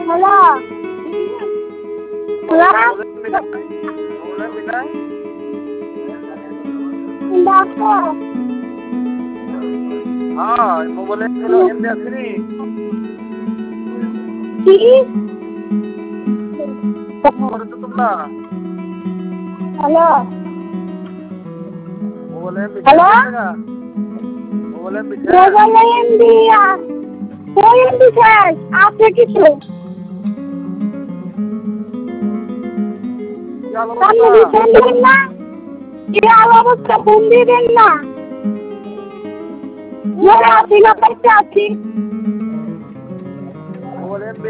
Hello hello doctor हाँ mobile एम आसनी কি तो तुम ना হ্যালো मोबाइल एम हेलो? मोबाइल एम মোবাইলে এমবি ওই এমবি শেষ আছে কিছু क्या আপনি ফোন দিবেন না কি অবস্থা ফোন দিবেন না আছি না পাইতে আছি